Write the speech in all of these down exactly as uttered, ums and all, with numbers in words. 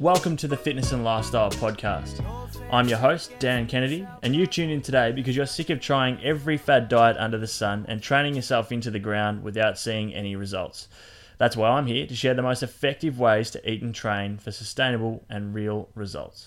Welcome to the Fitness and Lifestyle Podcast. I'm your host, Dan Kennedy, and you tune in today because you're sick of trying every fad diet under the sun and training yourself into the ground without seeing any results. That's why I'm here to share the most effective ways to eat and train for sustainable and real results.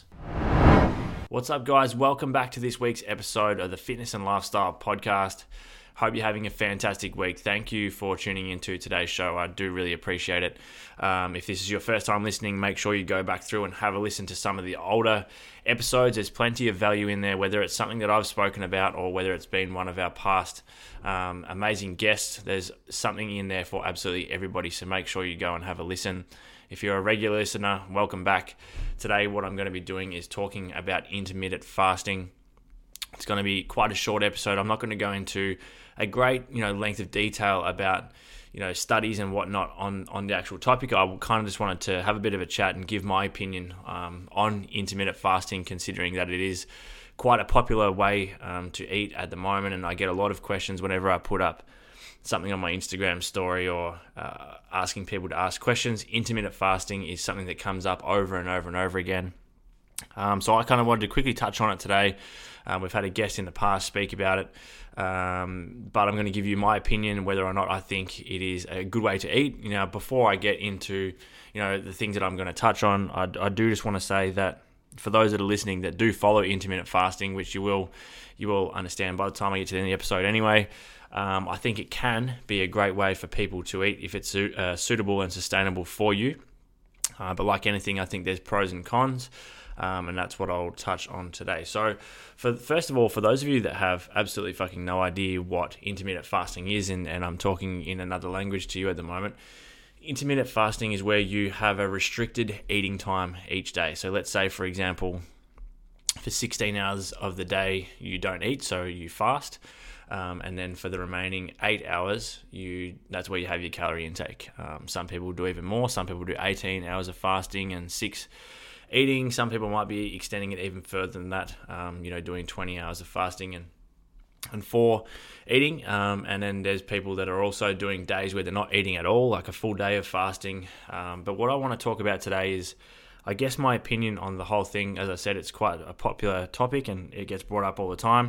What's up, guys? Welcome back to this week's episode of the Fitness and Lifestyle Podcast. Hope you're having a fantastic week. Thank you for tuning into today's show. I do really appreciate it. Um, if this is your first time listening, make sure you go back through and have a listen to some of the older episodes. There's plenty of value in there, whether it's something that I've spoken about or whether it's been one of our past um, amazing guests. There's something in there for absolutely everybody, so make sure you go and have a listen. If you're a regular listener, welcome back. Today, what I'm going to be doing is talking about intermittent fasting. It's going to be quite a short episode. I'm not going to go into a great, you know, length of detail about, you know, studies and whatnot on, on the actual topic. I kind of just wanted to have a bit of a chat and give my opinion um, on intermittent fasting, considering that it is quite a popular way um, to eat at the moment. And I get a lot of questions whenever I put up something on my Instagram story or uh, asking people to ask questions. Intermittent fasting is something that comes up over and over and over again. Um, so I kind of wanted to quickly touch on it today. Um, we've had a guest in the past speak about it, um, but I'm going to give you my opinion whether or not I think it is a good way to eat. You know, before I get into, you know, the things that I'm going to touch on, I, I do just want to say that for those that are listening that do follow intermittent fasting, which you will, you will understand by the time I get to the end of the episode anyway. Um, I think it can be a great way for people to eat if it's uh, suitable and sustainable for you. Uh, but like anything, I think there's pros and cons. Um, and that's what I'll touch on today. So, for first of all, for those of you that have absolutely fucking no idea what intermittent fasting is, and, and I'm talking in another language to you at the moment, intermittent fasting is where you have a restricted eating time each day. So let's say, for example, for sixteen hours of the day you don't eat, so you fast, um, and then for the remaining eight hours, you that's where you have your calorie intake. Um, some people do even more. Some people do eighteen hours of fasting and six eating. Some people might be extending it even further than that, um, you know, doing twenty hours of fasting and and four eating. Um, and then there's people that are also doing days where they're not eating at all, like a full day of fasting. Um, but what I want to talk about today is, I guess, my opinion on the whole thing. As I said, it's quite a popular topic and it gets brought up all the time.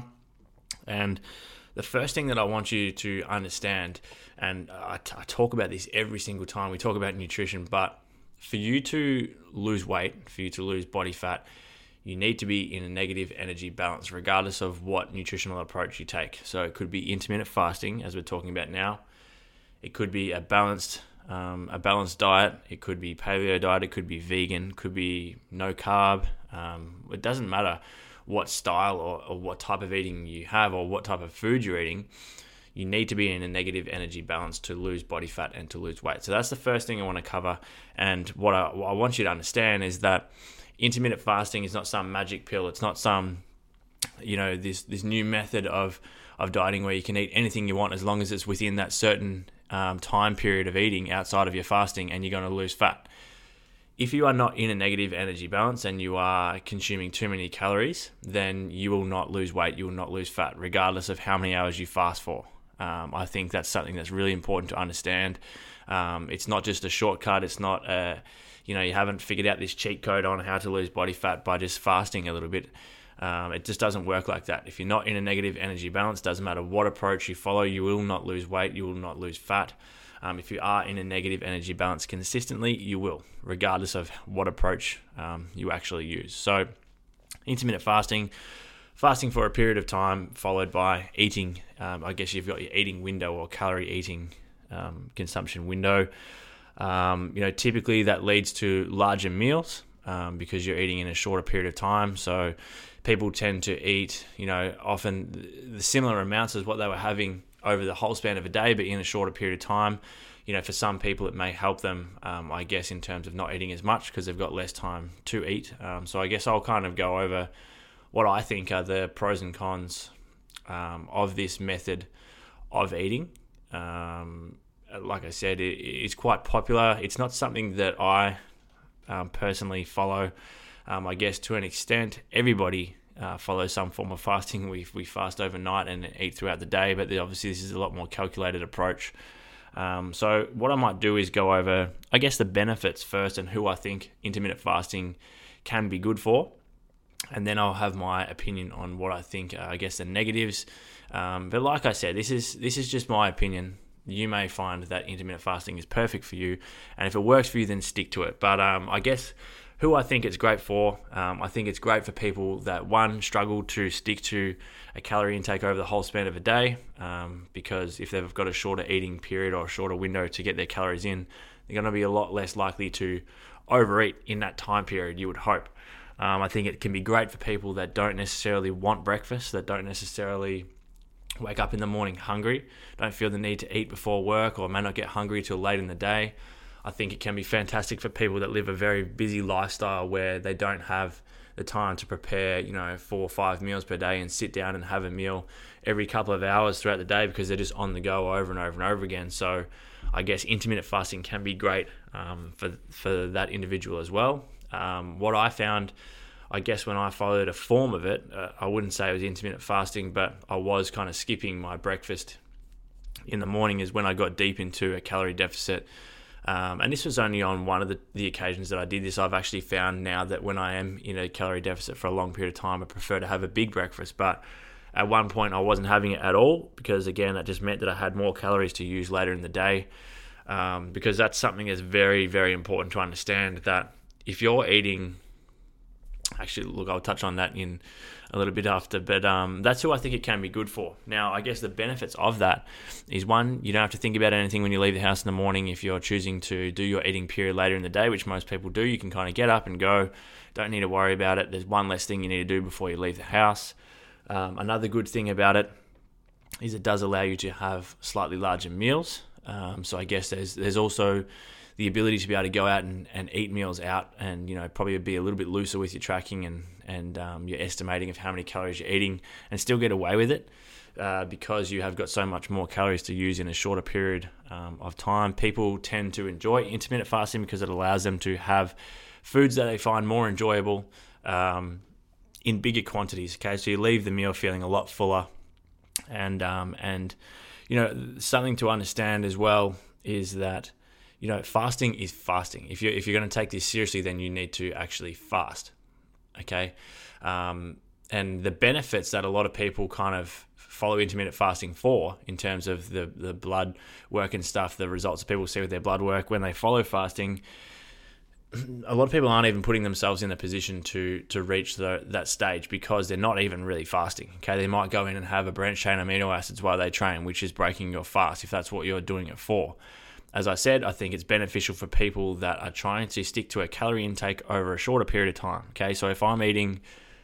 And the first thing that I want you to understand, and I, t- I talk about this every single time we talk about nutrition, but for you to lose weight, for you to lose body fat, you need to be in a negative energy balance, regardless of what nutritional approach you take. So it could be intermittent fasting, as we're talking about now. It could be a balanced, um, a balanced diet. It could be paleo diet. It could be vegan. Could be no carb. Um, it doesn't matter what style or, or what type of eating you have or what type of food you're eating. You need to be in a negative energy balance to lose body fat and to lose weight. So that's the first thing I want to cover. And what I, what I want you to understand is that intermittent fasting is not some magic pill. It's not some, you know, this this new method of of dieting where you can eat anything you want as long as it's within that certain um, time period of eating outside of your fasting, and you're going to lose fat. If you are not in a negative energy balance and you are consuming too many calories, then you will not lose weight. You will not lose fat, regardless of how many hours you fast for. Um, I think that's something that's really important to understand. Um, it's not just a shortcut. It's not, a, you know, you haven't figured out this cheat code on how to lose body fat by just fasting a little bit. Um, it just doesn't work like that. If you're not in a negative energy balance, doesn't matter what approach you follow, you will not lose weight. You will not lose fat. Um, if you are in a negative energy balance consistently, you will, regardless of what approach um, you actually use. So, intermittent fasting. Fasting for a period of time followed by eating. Um, I guess you've got your eating window or calorie eating um, consumption window. Um, you know, typically that leads to larger meals um, because you're eating in a shorter period of time. So people tend to eat, you know, often the similar amounts as what they were having over the whole span of a day, but in a shorter period of time. You know, for some people it may help them, um, I guess, in terms of not eating as much because they've got less time to eat. Um, so I guess I'll kind of go over what I think are the pros and cons um, of this method of eating. Um, like I said, it, it's quite popular. It's not something that I um, personally follow. Um, I guess to an extent, everybody uh, follows some form of fasting. We we fast overnight and eat throughout the day, but obviously this is a lot more calculated approach. Um, so what I might do is go over, I guess, the benefits first and who I think intermittent fasting can be good for. And then I'll have my opinion on what I think, uh, I guess, the negatives. Um, but like I said, this is this is just my opinion. You may find that intermittent fasting is perfect for you. And if it works for you, then stick to it. But um, I guess who I think it's great for, um, I think it's great for people that, one, struggle to stick to a calorie intake over the whole span of a day, um, because if they've got a shorter eating period or a shorter window to get their calories in, they're going to be a lot less likely to overeat in that time period, you would hope. Um, I think it can be great for people that don't necessarily want breakfast, that don't necessarily wake up in the morning hungry, don't feel the need to eat before work, or may not get hungry till late in the day. I think it can be fantastic for people that live a very busy lifestyle where they don't have the time to prepare, you know, four or five meals per day and sit down and have a meal every couple of hours throughout the day because they're just on the go over and over and over again. So I guess intermittent fasting can be great um, for, for that individual as well. Um, what I found, I guess, when I followed a form of it, uh, I wouldn't say it was intermittent fasting, but I was kind of skipping my breakfast in the morning is when I got deep into a calorie deficit. Um, and this was only on one of the, the occasions that I did this. I've actually found now that when I am in a calorie deficit for a long period of time, I prefer to have a big breakfast. But at one point, I wasn't having it at all because, again, that just meant that I had more calories to use later in the day. Um, because that's something that's very, very important to understand, that if you're eating... Actually, look, I'll touch on that in a little bit after, but um, that's who I think it can be good for. Now, I guess the benefits of that is, one, you don't have to think about anything when you leave the house in the morning. If you're choosing to do your eating period later in the day, which most people do, you can kind of get up and go. Don't need to worry about it. There's one less thing you need to do before you leave the house. Um, another good thing about it is it does allow you to have slightly larger meals. Um, so I guess there's there's also the ability to be able to go out and, and eat meals out and, you know, probably be a little bit looser with your tracking and, and um, your estimating of how many calories you're eating and still get away with it uh, because you have got so much more calories to use in a shorter period um, of time. People tend to enjoy intermittent fasting because it allows them to have foods that they find more enjoyable um, in bigger quantities. Okay, so you leave the meal feeling a lot fuller. And, um, and you know, something to understand as well is that, you know, fasting is fasting. If you're, if you're going to take this seriously, then you need to actually fast, okay? Um, and the benefits that a lot of people kind of follow intermittent fasting for, in terms of the, the blood work and stuff, the results that people see with their blood work when they follow fasting, a lot of people aren't even putting themselves in a position to to reach the, that stage because they're not even really fasting, okay? They might go in and have a branched chain amino acids while they train, which is breaking your fast if that's what you're doing it for. As I said, I think it's beneficial for people that are trying to stick to a calorie intake over a shorter period of time. Okay, so if I'm eating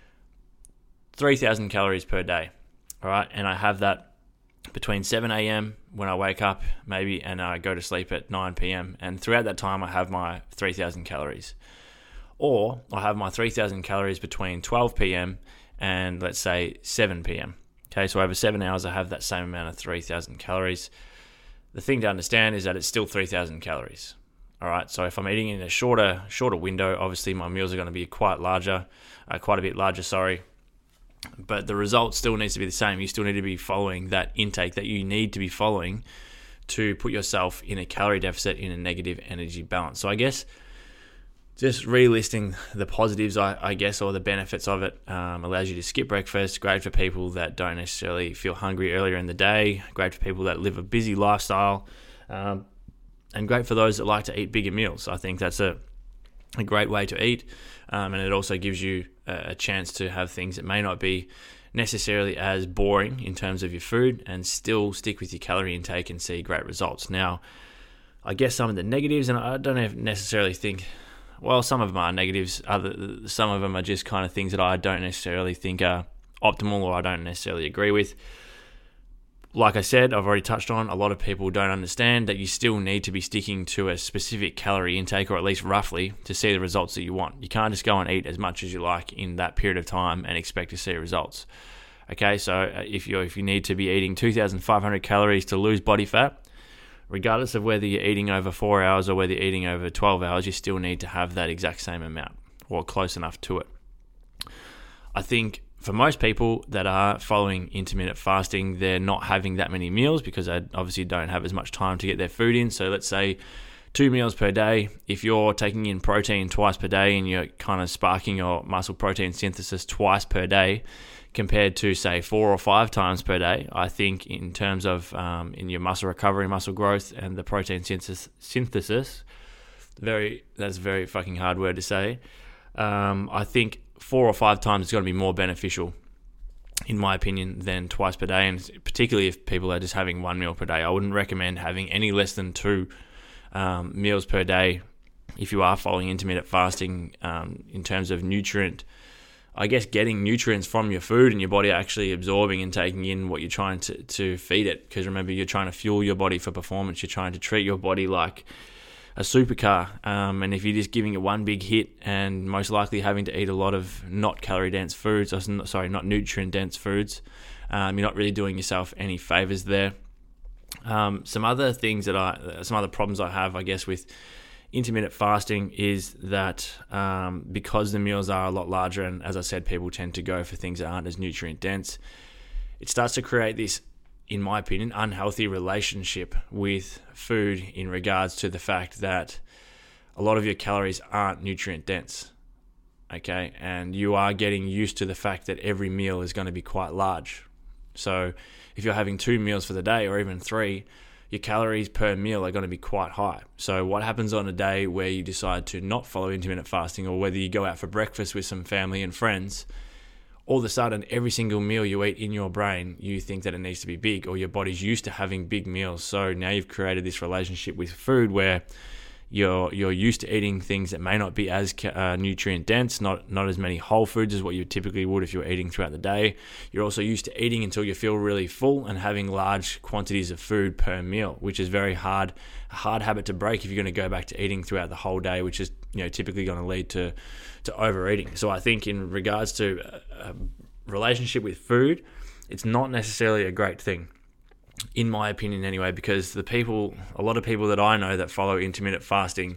three thousand calories per day, all right, and I have that between seven a.m. when I wake up, maybe, and I go to sleep at nine p.m., and throughout that time I have my three thousand calories. Or I have my three thousand calories between twelve p.m. and, let's say, seven p.m. Okay, so over seven hours I have that same amount of three thousand calories. The thing to understand is that it's still three thousand calories. All right, so if I'm eating in a shorter shorter window, obviously my meals are going to be quite larger, uh, quite a bit larger, sorry. But the result still needs to be the same. You still need to be following that intake that you need to be following to put yourself in a calorie deficit, in a negative energy balance. So I guess just relisting the positives, I, I guess, or the benefits of it, um, allows you to skip breakfast. Great for people that don't necessarily feel hungry earlier in the day. Great for people that live a busy lifestyle. Um, and great for those that like to eat bigger meals. I think that's a, a great way to eat. Um, and it also gives you a, a chance to have things that may not be necessarily as boring in terms of your food and still stick with your calorie intake and see great results. Now, I guess some of the negatives, and I don't necessarily think... Well, some of them are negatives. Other, some of them are just kind of things that I don't necessarily think are optimal or I don't necessarily agree with. Like I said, I've already touched on, a lot of people don't understand that you still need to be sticking to a specific calorie intake, or at least roughly, to see the results that you want. You can't just go and eat as much as you like in that period of time and expect to see results. Okay, so if you if you need to be eating two thousand five hundred calories to lose body fat, regardless of whether you're eating over four hours or whether you're eating over twelve hours, you still need to have that exact same amount or close enough to it. I think for most people that are following intermittent fasting, they're not having that many meals because they obviously don't have as much time to get their food in. So let's say two meals per day. If you're taking in protein twice per day and you're kind of sparking your muscle protein synthesis twice per day compared to, say, four or five times per day, I think in terms of um, in your muscle recovery, muscle growth, and the protein synthesis, synthesis very that's a very fucking hard word to say. Um, I think four or five times is going to be more beneficial, in my opinion, than twice per day, and particularly if people are just having one meal per day. I wouldn't recommend having any less than two um, meals per day if you are following intermittent fasting um, in terms of nutrient, I guess getting nutrients from your food and your body actually absorbing and taking in what you're trying to, to feed it. Because remember, you're trying to fuel your body for performance. You're trying to treat your body like a supercar. Um, and if you're just giving it one big hit and most likely having to eat a lot of not calorie dense foods, or sorry, not nutrient dense foods, um, you're not really doing yourself any favors there. Um, some other things that I, some other problems I have, I guess, with intermittent fasting is that um, because the meals are a lot larger, and as I said, people tend to go for things that aren't as nutrient dense, it starts to create this, in my opinion, unhealthy relationship with food in regards to the fact that a lot of your calories aren't nutrient dense, okay? And you are getting used to the fact that every meal is going to be quite large. So if you're having two meals for the day or even three, your calories per meal are going to be quite high. So what happens on a day where you decide to not follow intermittent fasting, or whether you go out for breakfast with some family and friends, all of a sudden every single meal you eat in your brain, you think that it needs to be big, or your body's used to having big meals. So now you've created this relationship with food where you're you're used to eating things that may not be as uh, nutrient dense, not not as many whole foods as what you typically would if you're eating throughout the day. You're also used to eating until you feel really full and having large quantities of food per meal, which is very hard, a hard habit to break if you're going to go back to eating throughout the whole day, which is, you know, typically going to lead to to overeating. So I think in regards to a, a relationship with food, it's not necessarily a great thing, in my opinion anyway, because the people, a lot of people that I know that follow intermittent fasting,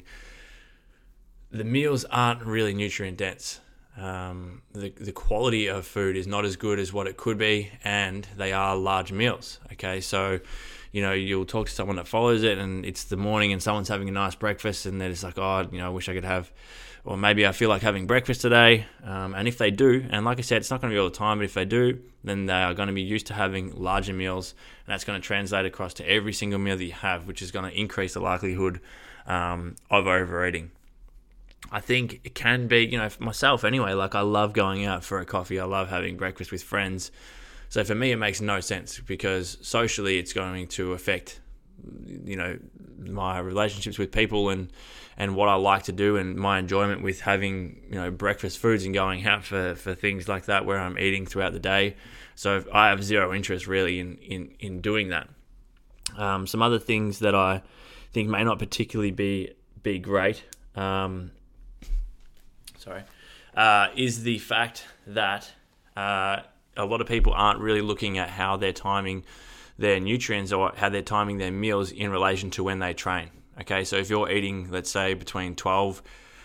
the meals aren't really nutrient dense. Um, the, the quality of food is not as good as what it could be, and they are large meals, okay? So, you know, you'll talk to someone that follows it and it's the morning and someone's having a nice breakfast and they're just like, oh, you know, I wish I could have, or maybe I feel like having breakfast today. Um, and if they do, and like I said, it's not going to be all the time, but if they do, then they are going to be used to having larger meals, and that's going to translate across to every single meal that you have, which is going to increase the likelihood um, of overeating. I think it can be, you know, for myself anyway, like I love going out for a coffee. I love having breakfast with friends. So for me, it makes no sense, because socially it's going to affect, you know, my relationships with people and, and what I like to do, and my enjoyment with having, you know, breakfast foods and going out for, for things like that where I'm eating throughout the day. So I have zero interest really in, in, in doing that. Um, some other things that I think may not particularly be, be great, um, sorry, uh, is the fact that uh, a lot of people aren't really looking at how they're timing their nutrients or how they're timing their meals in relation to when they train. Okay, so if you're eating, let's say between twelve,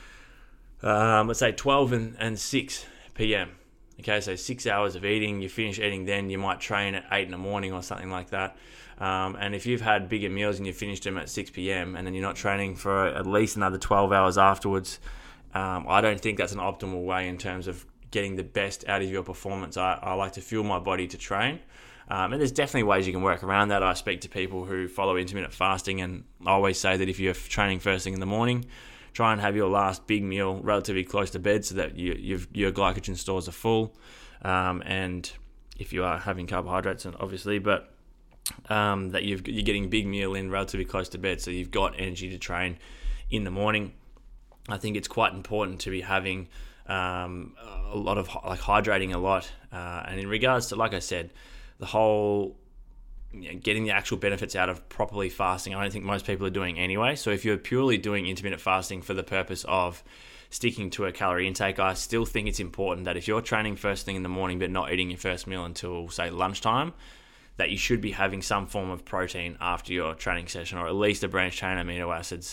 um, let's say twelve and, and six p.m. Okay, so six hours of eating, you finish eating, then you might train at eight in the morning or something like that. Um, and if you've had bigger meals and you finished them at six p.m. and then you're not training for at least another twelve hours afterwards, um, I don't think that's an optimal way in terms of getting the best out of your performance. I, I like to fuel my body to train. Um, and there's definitely ways you can work around that. I speak to people who follow intermittent fasting, and I always say that if you're training first thing in the morning, try and have your last big meal relatively close to bed so that you, you've, your glycogen stores are full. Um, and if you are having carbohydrates, obviously, but um, that you've, you're getting big meal in relatively close to bed, so you've got energy to train in the morning. I think it's quite important to be having um, a lot of like hydrating a lot. Uh, and in regards to, like I said, the whole, you know, getting the actual benefits out of properly fasting, I don't think most people are doing anyway. So if you're purely doing intermittent fasting for the purpose of sticking to a calorie intake, I still think it's important that if you're training first thing in the morning but not eating your first meal until, say, lunchtime, that you should be having some form of protein after your training session, or at least a branched chain amino acids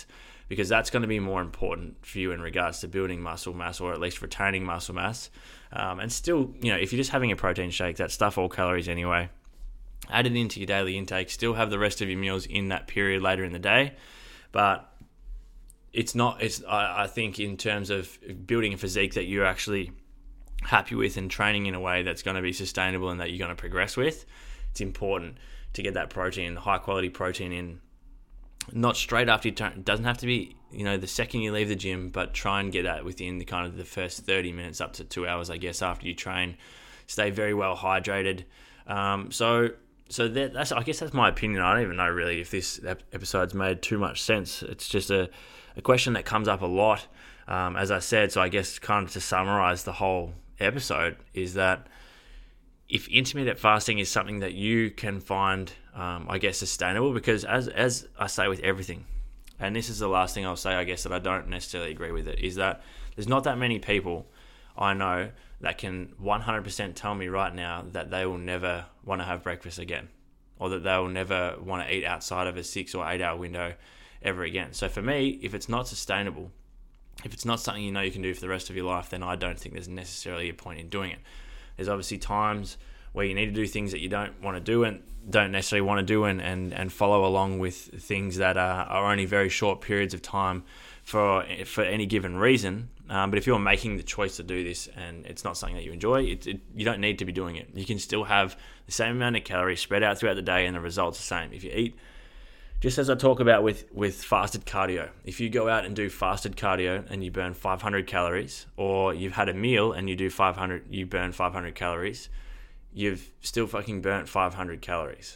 because that's going to be more important for you in regards to building muscle mass, or at least retaining muscle mass. Um, and still, you know, if you're just having a protein shake, that stuff all calories anyway. Add it into your daily intake. Still have the rest of your meals in that period later in the day, but it's not. It's I, I think in terms of building a physique that you're actually happy with and training in a way that's going to be sustainable and that you're going to progress with, it's important to get that protein, high quality protein in. Not straight after you turn. It doesn't have to be, you know, the second you leave the gym, but try and get that within the kind of the first thirty minutes up to two hours, I guess, after you train. Stay very well hydrated. Um, so, so that, that's, I guess that's my opinion. I don't even know really if this episode's made too much sense. It's just a, a question that comes up a lot, um, as I said. So I guess kind of to summarize the whole episode is that if intermittent fasting is something that you can find, um, I guess, sustainable, because as as I say with everything, and this is the last thing I'll say, I guess, that I don't necessarily agree with it, is that there's not that many people I know that can one hundred percent tell me right now that they will never want to have breakfast again, or that they will never want to eat outside of a six or eight hour window ever again. So for me, if it's not sustainable, if it's not something you know you can do for the rest of your life, then I don't think there's necessarily a point in doing it. There's obviously times where you need to do things that you don't want to do and don't necessarily want to do, and, and, and follow along with things that are, are only very short periods of time for for any given reason. Um, but if you're making the choice to do this and it's not something that you enjoy, it, it, you don't need to be doing it. You can still have the same amount of calories spread out throughout the day and the results are the same. If you eat, just as I talk about with, with fasted cardio, if you go out and do fasted cardio and you burn five hundred calories, or you've had a meal and you do five hundred, you burn five hundred calories, you've still fucking burnt five hundred calories.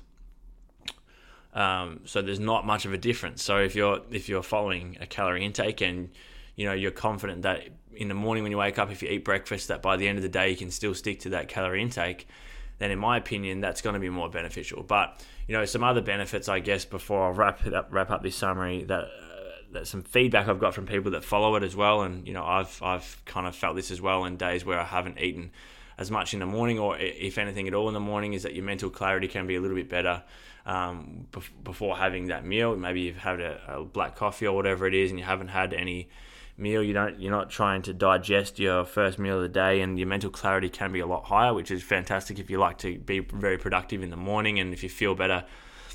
Um, so there's not much of a difference. So if you're if you're following a calorie intake and you know you're confident that in the morning when you wake up, if you eat breakfast, that by the end of the day you can still stick to that calorie intake, then in my opinion that's going to be more beneficial. But you know, some other benefits, I guess, before I wrap it up, wrap up this summary, that uh, that some feedback I've got from people that follow it as well, and you know, I've I've kind of felt this as well in days where I haven't eaten as much in the morning, or if anything at all in the morning, is that your mental clarity can be a little bit better um, bef- before having that meal. Maybe you've had a, a black coffee or whatever it is, and you haven't had any meal. You don't. You're not trying to digest your first meal of the day, and your mental clarity can be a lot higher, which is fantastic if you like to be very productive in the morning and if you feel better.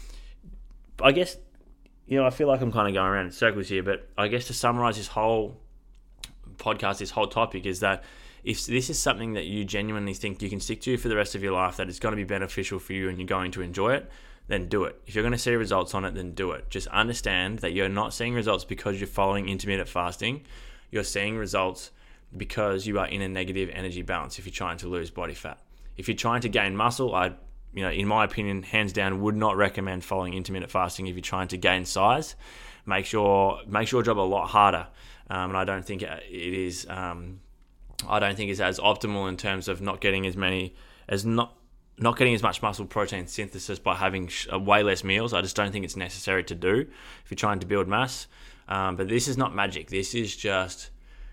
I guess, you know, I feel like I'm kind of going around in circles here, but I guess to summarize this whole podcast, this whole topic, is that if this is something that you genuinely think you can stick to for the rest of your life, that it's going to be beneficial for you and you're going to enjoy it, then do it. If you're going to see results on it, then do it. Just understand that you're not seeing results because you're following intermittent fasting. You're seeing results because you are in a negative energy balance if you're trying to lose body fat. If you're trying to gain muscle, I, you know, in my opinion, hands down, would not recommend following intermittent fasting if you're trying to gain size. Makes your, makes your job a lot harder. Um, and I don't think it is... Um, I don't think it's as optimal in terms of not getting as many as not not getting as much muscle protein synthesis by having sh- way less meals. I just don't think it's necessary to do if you're trying to build mass. Um, but this is not magic. This is just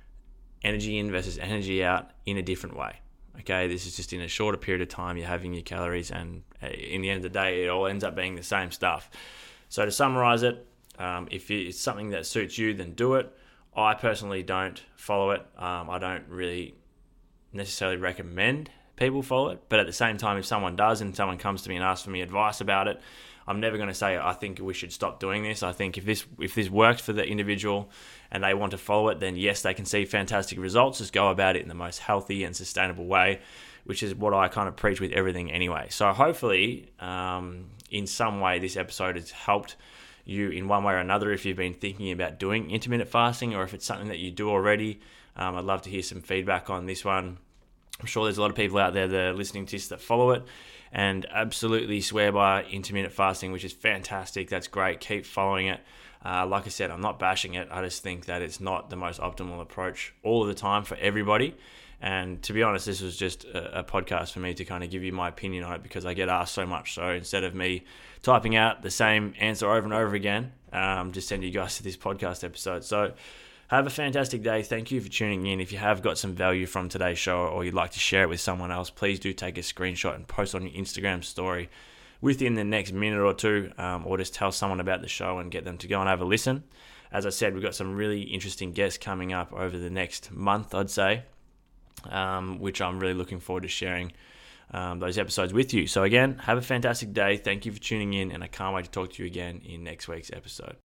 energy in versus energy out in a different way. Okay, this is just in a shorter period of time. You're having your calories, and in the end of the day, it all ends up being the same stuff. So to summarize it, um, if it's something that suits you, then do it. I personally don't follow it. Um, I don't really necessarily recommend people follow it. But at the same time, if someone does and someone comes to me and asks for me advice about it, I'm never going to say, I think we should stop doing this. I think if this if this works for the individual and they want to follow it, then yes, they can see fantastic results. Just go about it in the most healthy and sustainable way, which is what I kind of preach with everything anyway. So hopefully, um, in some way, this episode has helped you in one way or another if you've been thinking about doing intermittent fasting, or if it's something that you do already. um, I'd love to hear some feedback on this one. I'm sure there's a lot of people out there that are listening to this that follow it and absolutely swear by intermittent fasting, which is fantastic. That's great. Keep following it. Uh, like I said, I'm not bashing it. I just think that it's not the most optimal approach all of the time for everybody. And to be honest, this was just a, a podcast for me to kind of give you my opinion on it, because I get asked so much. So instead of me typing out the same answer over and over again, um, just send you guys to this podcast episode. So have a fantastic day. Thank you for tuning in. If you have got some value from today's show, or you'd like to share it with someone else, please do take a screenshot and post on your Instagram story within the next minute or two, um, or just tell someone about the show and get them to go and have a listen. as I said, we've got some really interesting guests coming up over the next month, I'd say, um, which I'm really looking forward to sharing um, those episodes with you. So again, have a fantastic day. Thank you for tuning in, and I can't wait to talk to you again in next week's episode.